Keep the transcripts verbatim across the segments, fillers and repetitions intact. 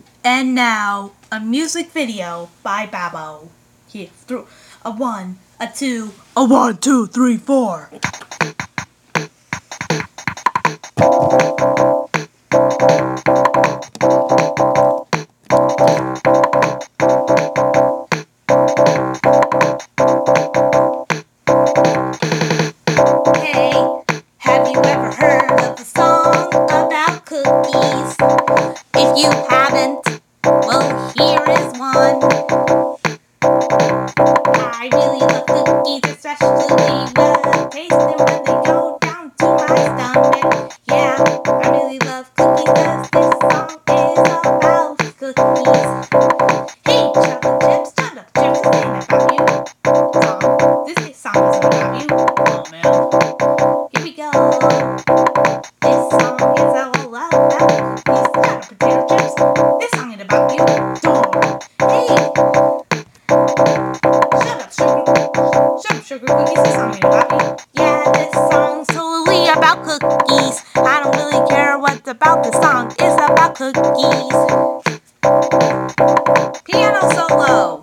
And now, a music video by Babbo. Here, through a one, a two, a one, two, three, four. Hey, have you ever heard of the song about cookies? If you haven't, well, here is one. I really love cookies, especially when I taste them when they go down to my stomach. Yeah, I really love cookies cause this song is about cookies. Hey, chocolate chips, chocolate chips, this ain't about you. Song, this song isn't about you. Oh man. Here we go. This song is all about cookies, chocolate potato chips. This song ain't about you. Darn. Hey, shut up, sugar. Shut up, sugar cookies. This song ain't about you. Yeah, this song's totally about cookies. I don't really care what about this song. It's about cookies. Piano solo.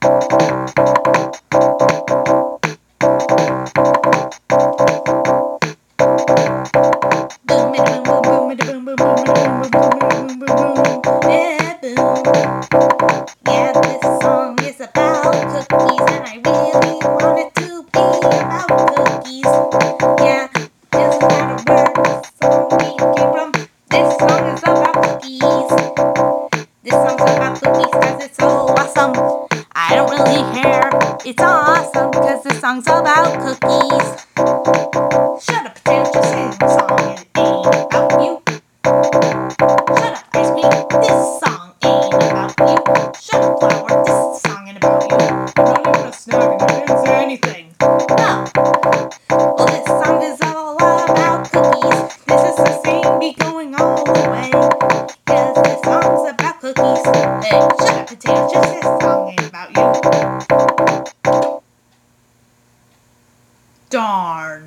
Boom, boom, boom, boom, boom, boom, boom, boom, boom, boom, boom, boom, yeah, boom. Yeah, this song is about cookies, and I really want it to be about cookies. Yeah, doesn't matter where the song came from. This song is about cookies. This song's about cookies cause it's so awesome. I don't really care. It's awesome cause this song's about cookies. Shut up, potato chips, sing the song and it ain't about you. Shut up, ice cream, this song ain't about you. Shut up, flour, this song ain't about you. I'm not even a snack and I didn't say anything. No. Well, this song is all about cookies. This is the same beat going all the way. Cause this song's about cookies. Hey, shut up, potato chips, this song ain't about you. Darn.